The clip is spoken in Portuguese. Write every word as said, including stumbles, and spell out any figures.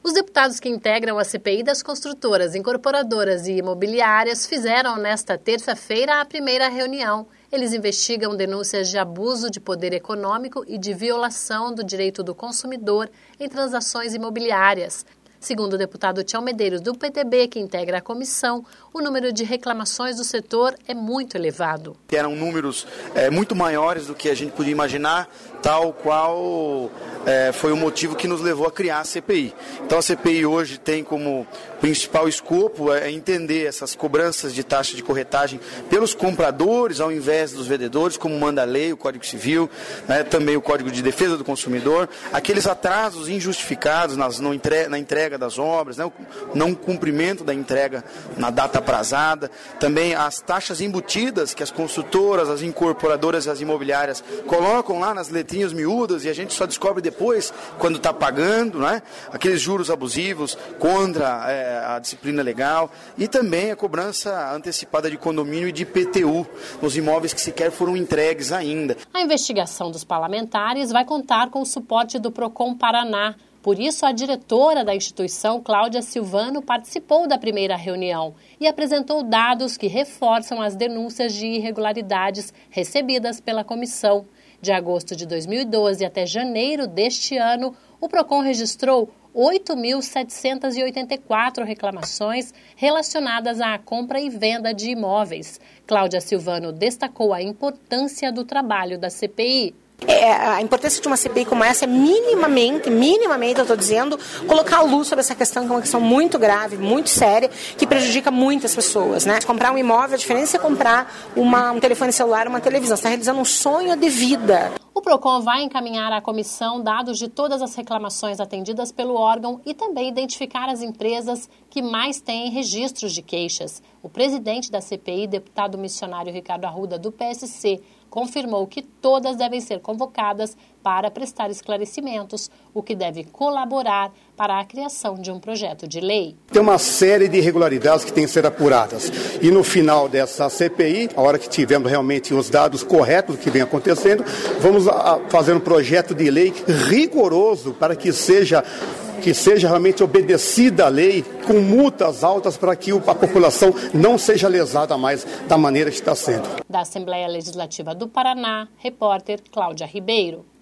Os deputados que integram a C P I das construtoras, incorporadoras e imobiliárias fizeram nesta terça-feira a primeira reunião. Eles investigam denúncias de abuso de poder econômico e de violação do direito do consumidor em transações imobiliárias. Segundo o deputado Tião Medeiros, do P T B, que integra a comissão, o número de reclamações do setor é muito elevado. Eram números é, muito maiores do que a gente podia imaginar, tal qual é, foi o motivo que nos levou a criar a C P I. Então a C P I hoje tem como principal escopo é entender essas cobranças de taxa de corretagem pelos compradores ao invés dos vendedores, como manda a lei, o Código Civil, né, também o Código de Defesa do Consumidor, aqueles atrasos injustificados nas, no entre, na entrega das obras, né, o não cumprimento da entrega na data aprazada, também as taxas embutidas que as construtoras, as incorporadoras e as imobiliárias colocam lá nas letrinhas miúdas e a gente só descobre depois quando está pagando, né, aqueles juros abusivos contra é, a disciplina legal e também a cobrança antecipada de condomínio e de I P T U nos imóveis que sequer foram entregues ainda. A investigação dos parlamentares vai contar com o suporte do Procon Paraná. Por isso, a diretora da instituição, Cláudia Silvano, participou da primeira reunião e apresentou dados que reforçam as denúncias de irregularidades recebidas pela comissão. De agosto de dois mil e doze até janeiro deste ano, o Procon registrou oito mil setecentas e oitenta e quatro reclamações relacionadas à compra e venda de imóveis. Cláudia Silvano destacou a importância do trabalho da C P I. É, a importância de uma C P I como essa é minimamente, minimamente, eu estou dizendo, colocar a luz sobre essa questão, que é uma questão muito grave, muito séria, que prejudica muitas pessoas, né? Comprar um imóvel, a diferença é comprar uma, um telefone celular, uma televisão. Você está realizando um sonho de vida. O Procon vai encaminhar à comissão dados de todas as reclamações atendidas pelo órgão e também identificar as empresas que mais têm registros de queixas. O presidente da C P I, deputado missionário Ricardo Arruda, do P S C, confirmou que todas devem ser convocadas para prestar esclarecimentos, o que deve colaborar para a criação de um projeto de lei. Tem uma série de irregularidades que têm que ser apuradas. E no final dessa C P I, a hora que tivermos realmente os dados corretos do que vem acontecendo, vamos fazer um projeto de lei rigoroso para que seja que seja realmente obedecida a lei, com multas altas para que a população não seja lesada mais da maneira que está sendo. Da Assembleia Legislativa do Paraná, repórter Cláudia Ribeiro.